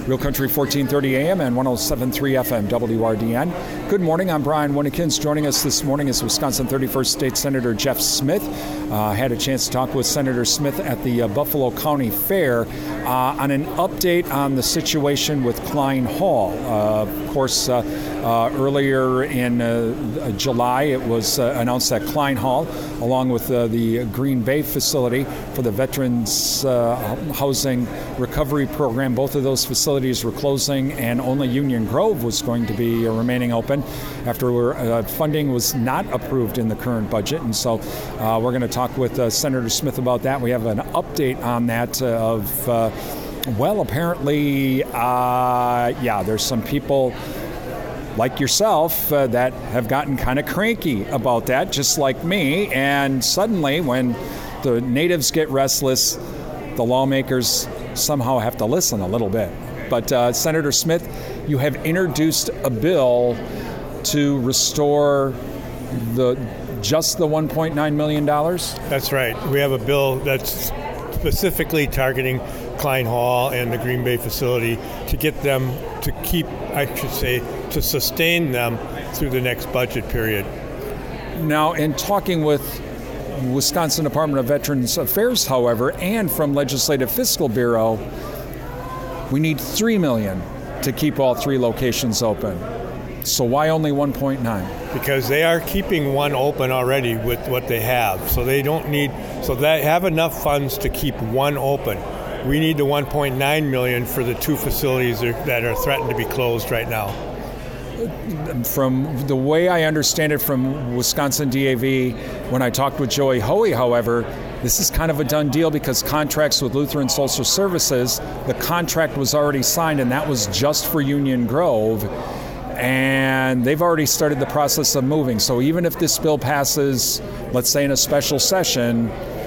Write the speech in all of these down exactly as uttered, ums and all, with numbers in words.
Real Country fourteen thirty A M and one oh seven point three F M W R D N. Good morning, I'm Brian Winnikins. Joining us this morning is Wisconsin thirty-first State Senator Jeff Smith. Uh, had a chance to talk with Senator Smith at the uh, Buffalo County Fair uh, on an update on the situation with Klein Hall. Uh, of course, uh, uh, earlier in uh, July, it was uh, announced that Klein Hall, along with uh, the Green Bay facility for the Veterans uh, Housing Recovery Program, both of those facilities were closing, and only Union Grove was going to be uh, remaining open after uh, funding was not approved in the current budget. And so uh, we're going to talk with uh, Senator Smith about that. We have an update on that uh, of, uh, well, apparently, uh, yeah, there's some people like yourself uh, that have gotten kind of cranky about that, just like me. And suddenly, when the natives get restless, the lawmakers somehow have to listen a little bit. But uh, Senator Smith, you have introduced a bill to restore the just the one point nine million dollars? That's right. We have a bill that's specifically targeting Klein Hall and the Green Bay facility to get them to keep, I should say, to sustain them through the next budget period. Now, in talking with Wisconsin Department of Veterans Affairs, however, and from Legislative Fiscal Bureau, we need three million dollars to keep all three locations open. So why only one point nine? Because they are keeping one open already with what they have. So they don't need, so they have enough funds to keep one open. We need the one point nine million dollars for the two facilities that are threatened to be closed right now. From the way I understand it from Wisconsin D A V, when I talked with Joey Hoey, however, this is kind of a done deal because contracts with Lutheran Social Services, the contract was already signed, and that was just for Union Grove, and they've already started the process of moving. So even if this bill passes, let's say in a special session,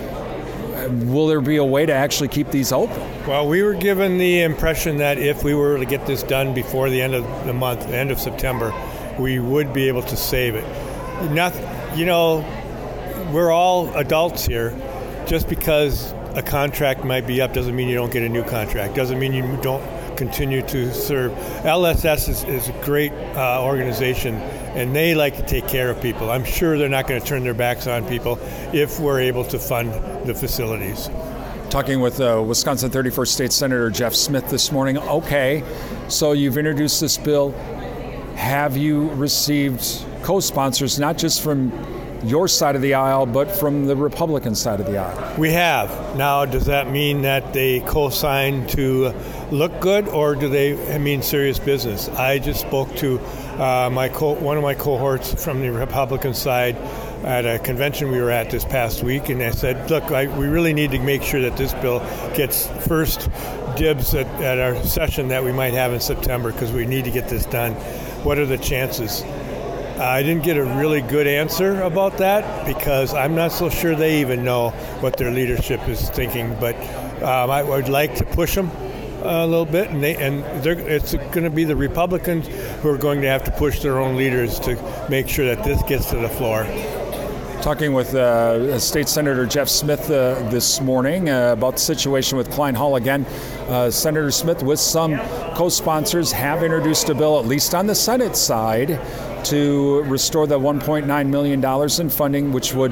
will there be a way to actually keep these open? Well, we were given the impression that if we were to get this done before the end of the month, the end of September, we would be able to save it. Not, you know, we're all adults here. Just because a contract might be up doesn't mean you don't get a new contract. Doesn't mean you don't continue to serve. L S S is, is a great uh, organization, and they like to take care of people. I'm sure they're not going to turn their backs on people if we're able to fund the facilities. Talking with uh, Wisconsin thirty-first State Senator Jeff Smith this morning. Okay, so you've introduced this bill. Have you received co-sponsors, not just from your side of the aisle, but from the Republican side of the aisle? We have. Now, does that mean that they co-sign to look good, or do they mean serious business? I just spoke to uh, my co- one of my cohorts from the Republican side at a convention we were at this past week, and I said, look, I, we really need to make sure that this bill gets first dibs at, at our session that we might have in September, because we need to get this done. What are the chances? I didn't get a really good answer about that because I'm not so sure they even know what their leadership is thinking. But um, I would like to push them a little bit, and, they, and it's going to be the Republicans who are going to have to push their own leaders to make sure that this gets to the floor. Talking with uh, State Senator Jeff Smith uh, this morning uh, about the situation with Klein Hall again. Uh, Senator Smith, with some co-sponsors, have introduced a bill, at least on the Senate side, to restore the one point nine million dollars in funding, which would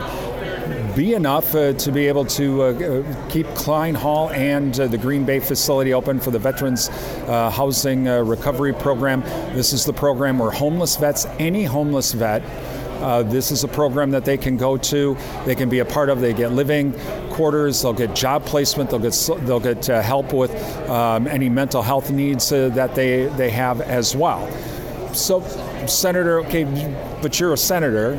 be enough uh, to be able to uh, keep Klein Hall and uh, the Green Bay facility open for the Veterans uh, Housing uh, Recovery Program. This is the program where homeless vets, any homeless vet, uh, this is a program that they can go to, they can be a part of, they get living quarters, they'll get job placement, they'll get they'll get uh, help with um, any mental health needs uh, that they, they have as well. So, Senator, okay, but you're a senator.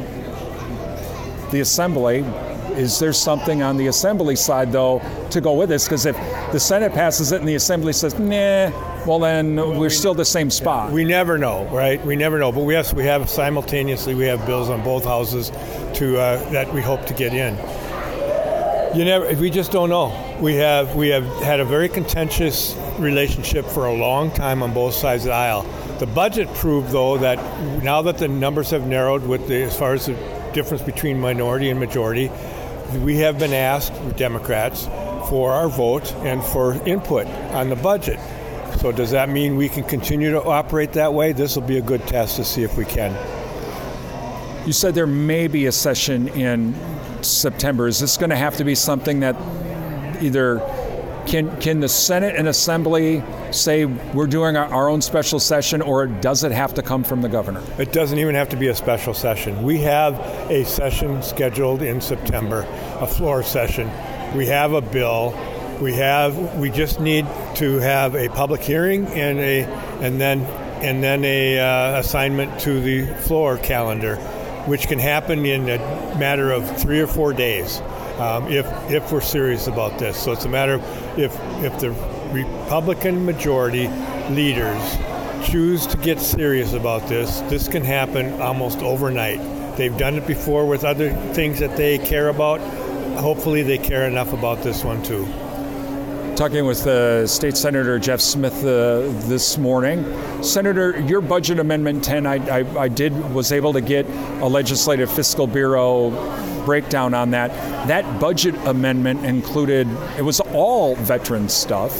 The Assembly, is there something on the Assembly side, though, to go with this? Because if the Senate passes it and the Assembly says, nah, well, then we're still the same spot. We never know, right? We never know. But we have, we have simultaneously, we have bills on both houses to uh, that we hope to get in. You never. We just don't know. We have we have had a very contentious relationship for a long time on both sides of the aisle. The budget proved, though, that now that the numbers have narrowed with the, as far as the difference between minority and majority, we have been asked, Democrats, for our vote and for input on the budget. So does that mean we can continue to operate that way? This will be a good test to see if we can. You said there may be a session in September. Is this going to have to be something that either can can the Senate and Assembly say we're doing our, our own special session, or does it have to come from the governor? It doesn't even have to be a special session. We have a session scheduled in September, a floor session. We have a bill. We have. We just need to have a public hearing and a and then and then a uh, assignment to the floor calendar, which can happen in a matter of three or four days. Um, if if we're serious about this. So it's a matter of if if the Republican majority leaders choose to get serious about this, this can happen almost overnight. They've done it before with other things that they care about. Hopefully they care enough about this one too. Talking with uh, State Senator Jeff Smith uh, this morning. Senator, your budget amendment ten, I, I, I did was able to get a Legislative Fiscal Bureau breakdown on that. That budget amendment included, it was all veteran stuff.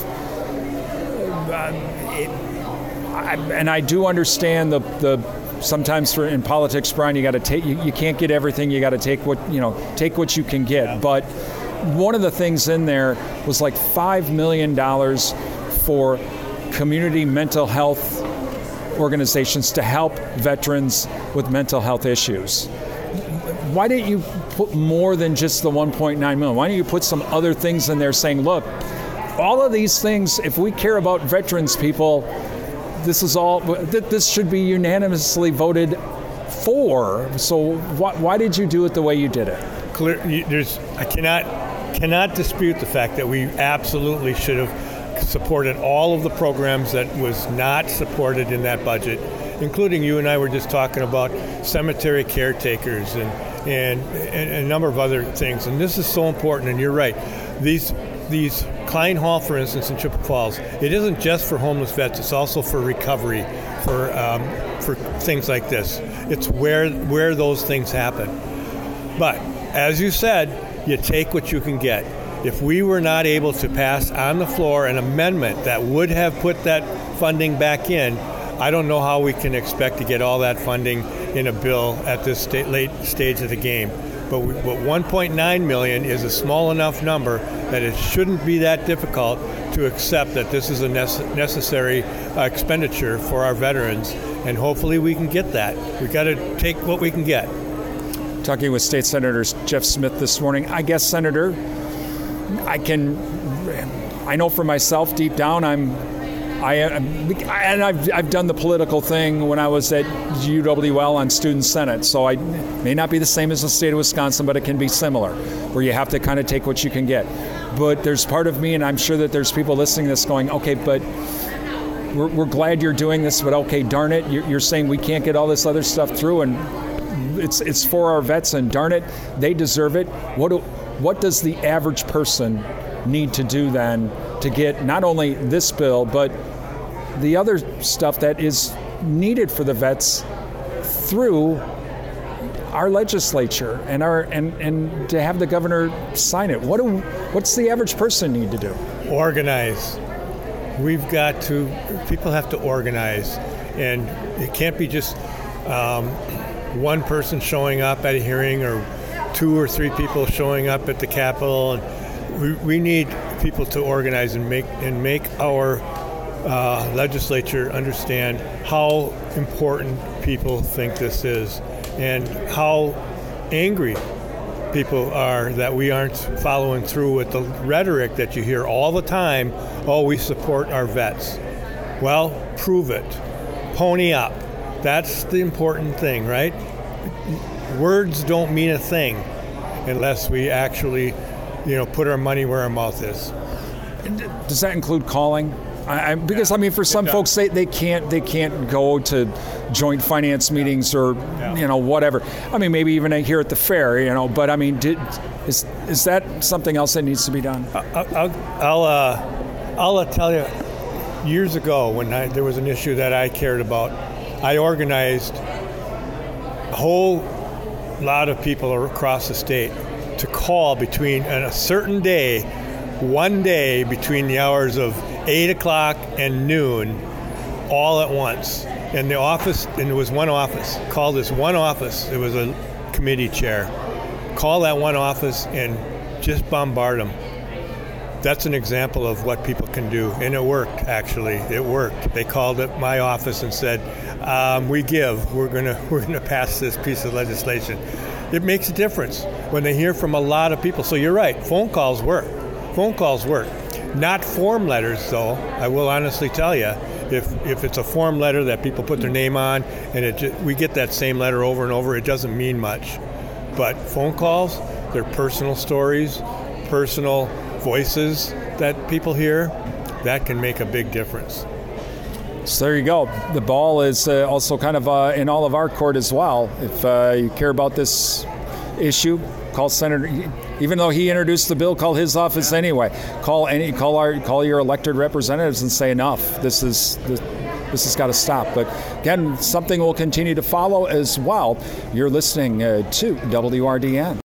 Uh, it, I, and I do understand the the sometimes for in politics, Brian, you got to take you, you can't get everything. You got to take what you know take what you can get. Yeah. But one of the things in there was like five million dollars for community mental health organizations to help veterans with mental health issues. Why didn't you put more than just the one point nine million? Why don't you put some other things in there saying, look, all of these things, if we care about veterans people, this is all, this should be unanimously voted for. So why, why did you do it the way you did it? Clear, there's, I cannot cannot dispute the fact that we absolutely should have supported all of the programs that was not supported in that budget, including you and I were just talking about cemetery caretakers and and, and a number of other things. And this is so important, and you're right. These these Klein Hall, for instance, in Chippewa Falls, it isn't just for homeless vets, it's also for recovery, for um, for things like this. It's where where those things happen. But as you said, you take what you can get. If we were not able to pass on the floor an amendment that would have put that funding back in, I don't know how we can expect to get all that funding in a bill at this sta- late stage of the game. But, we, but one point nine million dollars is a small enough number that it shouldn't be that difficult to accept that this is a nece- necessary uh, expenditure for our veterans, and hopefully we can get that. We've got to take what we can get. Talking with State Senator Jeff Smith this morning. I guess, Senator, I can, I know for myself deep down, I'm I, and I've, I've done the political thing when I was at U W L on Student Senate, so I may not be the same as the state of Wisconsin, but it can be similar, where you have to kind of take what you can get. But there's part of me, and I'm sure that there's people listening to this going, okay, but we're, we're glad you're doing this, but okay, darn it, you're, you're saying we can't get all this other stuff through, and it's it's for our vets, and darn it, they deserve it. What do, what does the average person need to do then to get not only this bill, but the other stuff that is needed for the vets through our legislature and our and, and to have the governor sign it? What do what's the average person need to do? Organize. We've got to, people have to organize, and it can't be just um, one person showing up at a hearing or two or three people showing up at the Capitol. And we, we need people to organize and make and make our uh, legislature understand how important people think this is, and how angry people are that we aren't following through with the rhetoric that you hear all the time. Oh, we support our vets. Well, prove it. Pony up. That's the important thing, right? Words don't mean a thing unless we actually, you know, put our money where our mouth is. Does that include calling? I, I, because I mean, for some folks, they, they can't they can't go to joint finance meetings or yeah. you know whatever. I mean, maybe even here at the fair, you know. But I mean, did, is is that something else that needs to be done? I'll I'll, I'll, uh, I'll uh, tell you. Years ago, when I, there was an issue that I cared about, I organized a whole lot of people across the state to call between on a certain day, one day between the hours of eight o'clock and noon all at once. And the office, and it was one office. Call this one office. It was a committee chair. Call that one office and just bombard them. That's an example of what people can do. And it worked, actually. It worked. They called it my office and said, um, we give. We're going to we're gonna pass this piece of legislation. It makes a difference when they hear from a lot of people. So you're right. Phone calls work. Phone calls work. Not form letters, though. I will honestly tell you, if if it's a form letter that people put their name on, and it just, we get that same letter over and over, it doesn't mean much. But phone calls, they're personal stories, personal voices that people hear. That can make a big difference. So there you go. The ball is uh, also kind of uh, in all of our court as well. If uh, you care about this issue, call Senator. Even though he introduced the bill, call his office anyway. Call any, call our, call your elected representatives and say enough. This is this, this has got to stop. But again, something we'll continue to follow as well. You're listening uh, to W R D N.